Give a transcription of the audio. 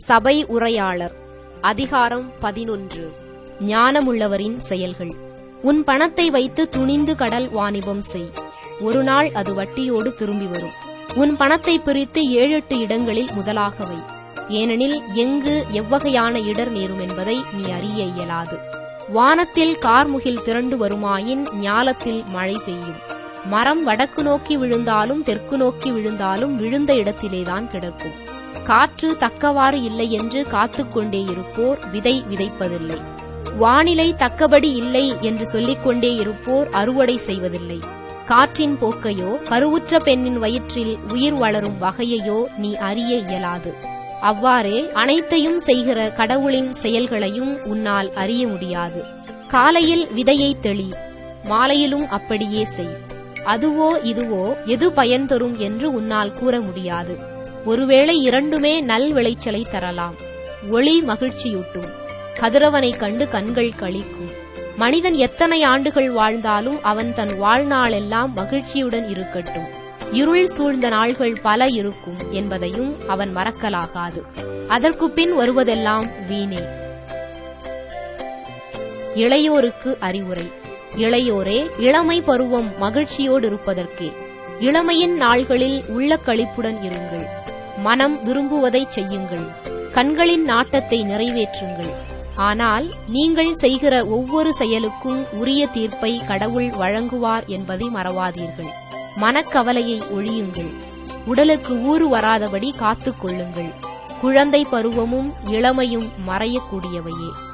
சபை உரையாளர் அதிகாரம் 11. ஞானமுள்ளவரின் செயல்கள். உன் பணத்தை வைத்து துணிந்து கடல் வாணிபம் செய். ஒரு நாள் அது வட்டியோடு திரும்பி வரும். உன் பணத்தை பிரித்து 7-8 இடங்களில் முதலாக வை. ஏனெனில் எங்கு எவ்வகையான இடர் நேரும் என்பதை நீ அறிய இயலாது. வானத்தில் கார்முகில் திரண்டு வருமாயின் ஞாலத்தில் மழை பெய்யும். மரம் வடக்கு நோக்கி விழுந்தாலும் தெற்கு நோக்கி விழுந்தாலும் விழுந்த இடத்திலேதான் கிடக்கும். காற்று தக்கவாறு இல்லை என்று காத்துக்கொண்டே இருப்போர் விதை விதைப்பதில்லை. வானிலை தக்கபடி இல்லை என்று சொல்லிக்கொண்டே இருப்போர் அறுவடை செய்வதில்லை. காற்றின் போக்கையோ கருவுற்ற பெண்ணின் வயிற்றில் உயிர் வளரும் வகையையோ நீ அறிய இயலாது. அவ்வாறே அனைத்தையும் செய்கிற கடவுளின் செயல்களையும் உன்னால் அறிய முடியாது. காலையில் விதையை தெளி, மாலையிலும் அப்படியே செய். அதுவோ இதுவோ எது பயன் தரும் என்று உன்னால் கூற முடியாது. ஒருவேளை இரண்டுமே நல் விளைச்சலை தரலாம். ஒளி மகிழ்ச்சியூட்டும், கதிரவனைக் கண்டு கண்கள் களிக்கும். மனிதன் எத்தனை ஆண்டுகள் வாழ்ந்தாலும் அவன் தன் வாழ்நாளெல்லாம் மகிழ்ச்சியுடன் இருக்கட்டும். இருள் சூழ்ந்த நாள்கள் பல இருக்கும் என்பதையும் அவன் மறக்கலாகாது. அதற்கு பின் வருவதெல்லாம் வீணே. இளையோருக்கு அறிவுரை. இளையோரே, இளமை பருவம் மகிழ்ச்சியோடு இருப்பதற்கே. இளமையின் நாள்களில் உள்ள களிப்புடன் இருங்கள். மனம் விரும்புவதைச் செய்யுங்கள். கண்களின் நாட்டத்தை நிறைவேற்றுங்கள். ஆனால் நீங்கள் செய்கிற ஒவ்வொரு செயலுக்கும் உரிய தீர்ப்பை கடவுள் வழங்குவார் என்பதை மறவாதீர்கள். மனக்கவலையை ஒழியுங்கள். உடலுக்கு ஊறு வராதபடி காத்துக் கொள்ளுங்கள். குழந்தை பருவமும் இளமையும் மறையக்கூடியவையே.